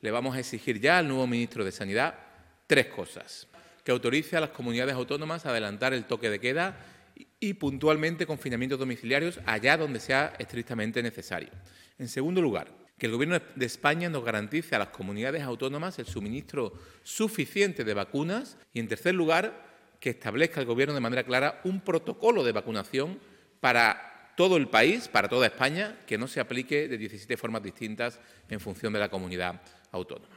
le vamos a exigir ya al nuevo ministro de Sanidad 3 cosas: que autorice a las comunidades autónomas a adelantar el toque de queda y puntualmente confinamientos domiciliarios allá donde sea estrictamente necesario. En segundo lugar, que el Gobierno de España nos garantice a las comunidades autónomas el suministro suficiente de vacunas. Y, en tercer lugar, que establezca el Gobierno de manera clara un protocolo de vacunación para todo el país, para toda España, que no se aplique de 17 formas distintas en función de la comunidad autónoma.